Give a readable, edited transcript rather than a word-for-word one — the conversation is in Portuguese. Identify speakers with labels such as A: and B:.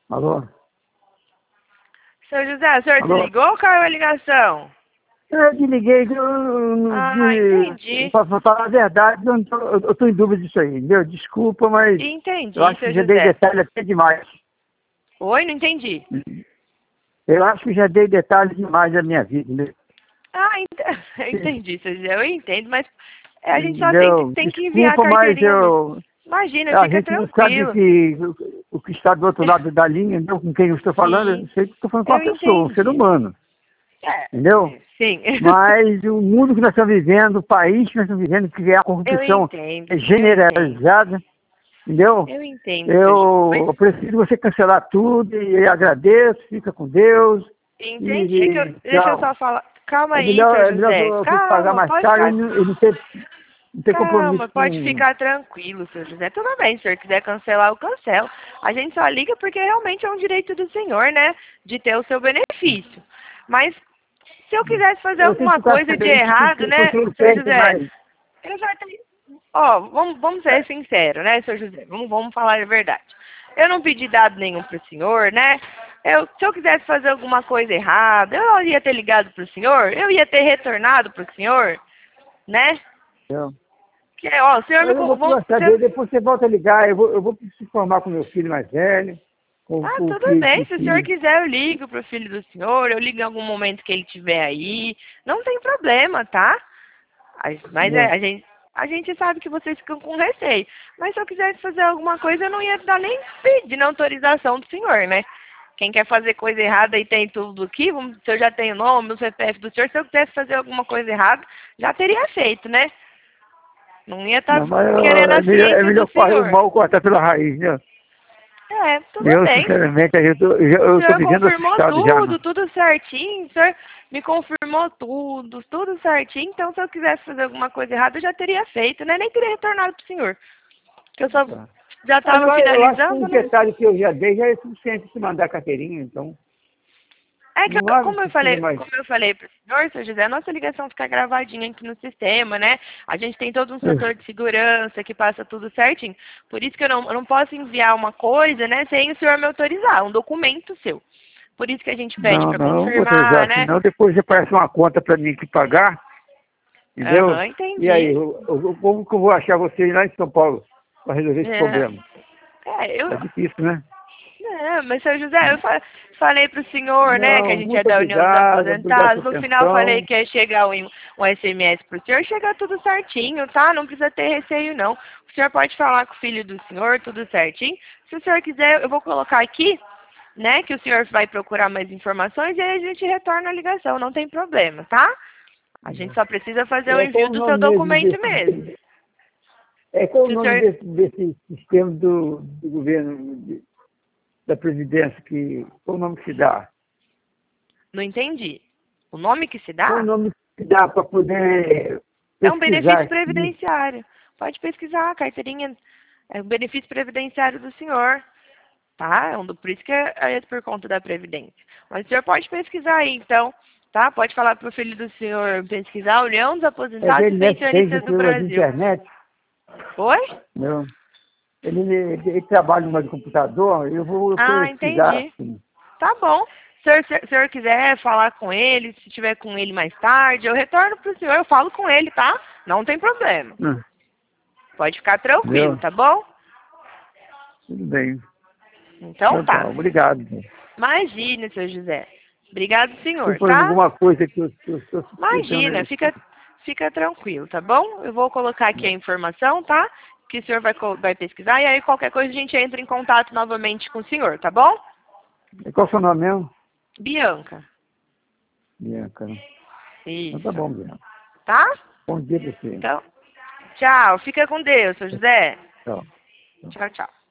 A: Alô?
B: Seu José, o senhor
A: Alô?
B: desligou ou caiu a ligação?
A: Eu desliguei,
B: Entendi.
A: para falar a verdade, eu tô em dúvida disso aí, entendeu? Desculpa, mas eu
B: Entendi,
A: acho que
B: seu
A: já dei
B: José.
A: detalhe até demais.
B: Oi, não entendi.
A: Eu acho que já dei detalhes demais da minha vida, entendeu?
B: Eu entendi, seu José. Eu entendo, mas a gente só
A: Entendeu?
B: tem que enviar a
A: Desculpa, mas
B: carteirinha mesmo. Imagina,
A: a
B: fica
A: gente não sabe
B: tranquilo.
A: o que está do outro lado da linha, entendeu? Com quem eu estou falando, eu
B: Sim,
A: sei que estou falando com
B: eu
A: uma pessoa, um ser
B: entendi.
A: humano,
B: É,
A: entendeu?
B: sim.
A: Mas o mundo que nós estamos vivendo, o país que nós estamos vivendo, que é a
B: Eu
A: corrupção
B: entendo, eu entendo.
A: generalizada, entendeu?
B: Eu entendo, seu José. Mas
A: Eu preciso você cancelar tudo e agradeço, fica com Deus
B: entendi.
A: e
B: Deixa eu
A: tchau.
B: só falar. Calma aí, seu
A: É melhor
B: José.
A: eu pagar
B: Calma,
A: mais
B: pode
A: caro
B: ficar.
A: e não ter compromisso
B: Calma, pode
A: com...
B: ficar tranquilo, seu José. Tudo bem, se o senhor quiser cancelar, eu cancelo. A gente só liga porque realmente é um direito do senhor, né? De ter o seu benefício. Mas se eu quisesse fazer
A: Eu tenho
B: alguma
A: que ficar
B: coisa de
A: sabendo
B: errado,
A: que o
B: né,
A: senhor
B: senhor
A: perde
B: José?
A: mais.
B: Eu já tenho. Ó, vamos ser sinceros, né, senhor José? Vamos falar a verdade. Eu não pedi dado nenhum pro senhor, né? Se eu quisesse fazer alguma coisa errada, eu ia ter ligado pro senhor, eu ia ter retornado pro senhor, né?
A: Entendeu?
B: Que, ó, o senhor me...
A: Eu vou conversar dele, depois você volta a ligar, eu vou se informar com meu filho mais velho, com
B: Ah,
A: o
B: tudo bem. Se o senhor
A: que...
B: quiser, eu ligo pro filho do senhor, eu ligo em algum momento que ele estiver aí. Não tem problema, tá? Mas
A: Entendeu?
B: a gente sabe que vocês ficam com receio. Mas se eu quisesse fazer alguma coisa, eu não ia dar nem pedindo autorização do senhor, né? Quem quer fazer coisa errada e tem tudo aqui, se eu já tenho o nome, o CPF do senhor, se eu quisesse fazer alguma coisa errada, já teria feito, né? Não ia estar
A: Não, mas
B: querendo a
A: é
B: ciência
A: melhor
B: do senhor.
A: mal cortar pela raiz, né?
B: É, tudo
A: Eu,
B: bem.
A: sinceramente,
B: O
A: eu tô
B: senhor
A: vivendo
B: confirmou
A: assustado já, né?
B: tudo, tudo certinho. O senhor me confirmou tudo, tudo certinho. Então, se eu quisesse fazer alguma coisa errada, eu já teria feito, né? Nem teria retornado pro senhor. Porque eu só
A: Tá.
B: já
A: Mas
B: estava
A: eu acho que
B: finalizando,
A: o
B: né?
A: detalhe que eu já dei já é suficiente se mandar a carteirinha, então
B: É que,
A: não há precisa mais.
B: como eu falei pro senhor, seu José, a nossa ligação fica gravadinha aqui no sistema, né? A gente tem todo um setor de segurança que passa tudo certinho. Por isso que eu não posso enviar uma coisa, né, sem o senhor me autorizar, um documento seu. Por isso que a gente pede
A: Não,
B: para
A: não vou autorizar,
B: confirmar, né?
A: senão depois aparece uma conta para mim que pagar, entendeu?
B: Aham,
A: E aí,
B: entendi.
A: como que eu vou achar vocês lá em São Paulo para resolver esse
B: É,
A: problema? É
B: eu.
A: difícil, né?
B: É, mas seu José, eu falei pro senhor, né, que a
A: Não,
B: gente é
A: muito
B: da União dos
A: obrigado
B: Aposentados.
A: pela
B: No final falei
A: atenção.
B: que ia chegar um SMS pro senhor, chega tudo certinho, tá? Não precisa ter receio, não. O senhor pode falar com o filho do senhor, tudo certinho. Se o senhor quiser, eu vou colocar aqui, né, que o senhor vai procurar mais informações e aí a gente retorna a ligação, não tem problema, tá? A gente só precisa fazer o
A: Qual
B: envio
A: o
B: do seu
A: nome mesmo
B: documento mesmo.
A: qual o
B: Se o
A: nome
B: senhor...
A: desse sistema do governo, da Previdência, qual o nome que se dá?
B: Não entendi. O nome que se
A: Qual o
B: dá?
A: nome que se dá para poder
B: É um
A: pesquisar
B: benefício
A: aqui?
B: previdenciário. Pode pesquisar, a carteirinha é o benefício previdenciário do senhor, tá? Por isso que é por conta da Previdência. Mas o senhor pode pesquisar aí, então, tá? Pode falar para o filho do senhor pesquisar União dos
A: É
B: Aposentados e
A: dele, né? Tem
B: Pensionistas do
A: pela
B: Brasil.
A: internet,
B: Oi?
A: não. Ele trabalha no computador, eu vou
B: Ah,
A: pesquisar
B: entendi.
A: assim.
B: Tá bom. Se o senhor quiser falar com ele, se tiver com ele mais tarde, eu retorno pro senhor, eu falo com ele, tá? Não tem problema.
A: Hum,
B: Pode ficar tranquilo,
A: Entendeu?
B: tá bom?
A: Tudo bem.
B: Então
A: Então tá,
B: tá.
A: obrigado.
B: Imagine, seu José. Obrigado, senhor,
A: Desculpa
B: tá?
A: alguma coisa que eu estou
B: Imagina,
A: suspeitando.
B: fica tranquilo, tá bom? Eu vou colocar aqui a informação, tá? Que o senhor vai pesquisar e aí qualquer coisa a gente entra em contato novamente com o senhor, tá bom?
A: Qual é o seu nome mesmo?
B: Bianca.
A: Bianca. Então tá
B: Isso.
A: bom, Bianca.
B: Tá?
A: Bom dia pra você.
B: Então, tchau. Fica com Deus, seu José.
A: Tchau.
B: Tchau, tchau.